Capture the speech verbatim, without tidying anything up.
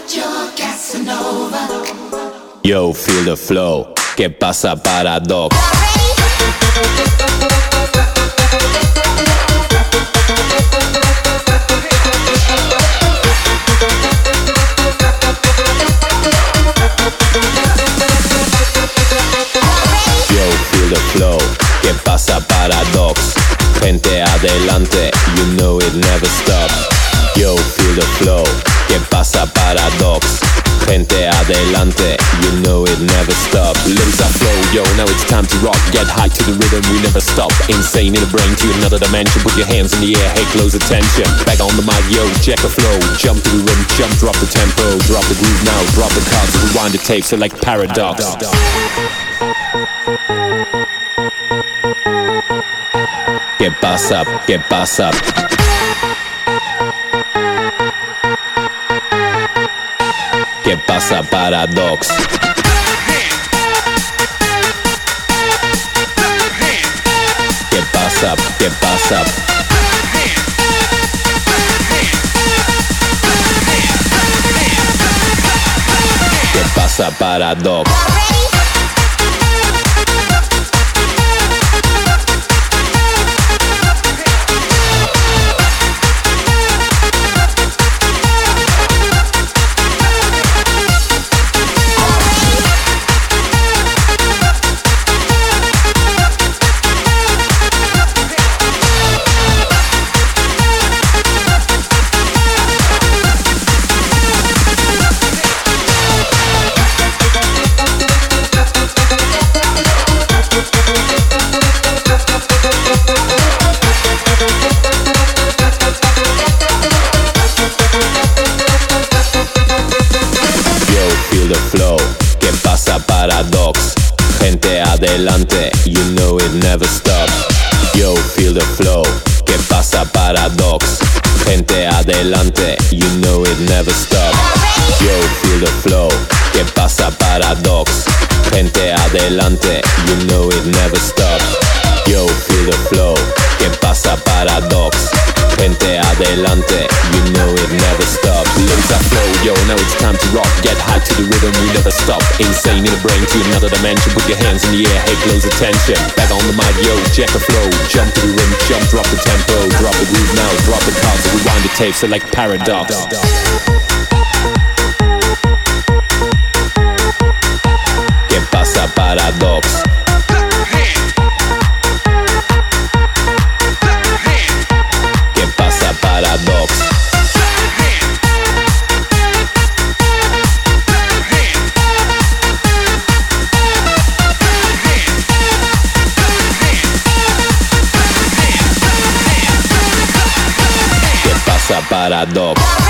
Yo, feel the flow. ¿Qué pasa, Paradox? Yo, feel the flow. ¿Qué pasa, Paradox? Gente adelante, you know it never stops. Yo, feel the flow. ¿Qué pasa, Paradox? Gente adelante, you know it never stops. Limbs are flow, yo, now it's time to rock. Get high to the rhythm, we never stop. Insane in the brain to another dimension. Put your hands in the air, hey, close attention. Back on the mic, yo, check the flow. Jump to the rhythm, jump, drop the tempo. Drop the groove now, drop the cards. Rewind the tape, so like Paradox. ¿Qué pasa? ¿Qué pasa? ¿Qué pasa, Paradox? ¿Qué pasa? ¿Qué pasa? ¿Qué pasa, Paradox? ¿Qué pasa, Paradox? Gente adelante, you know it never stops. Yo, feel the flow. ¿Qué pasa, Paradox? Gente adelante, you know it never stops. Yo, feel the flow. ¿Qué pasa, Paradox? Gente adelante, you know it never stops. Yo, feel the flow. ¿Qué pasa, Paradox? Gente adelante, you know it never stops. Limbs are flow, yo, now it's time to rock. Get high to the rhythm, we never stop. Insane in the brain to another dimension. Put your hands in the air, hey, close attention. Back on the mic, yo, check the flow. Jump to the rhythm, jump, drop the tempo. Drop the groove now, drop the cards. Rewind the tape, so like Paradox. ¿Qué pasa, Paradox? ¿Qué pasa, Paradox? ¿Qué pasa, Paradox?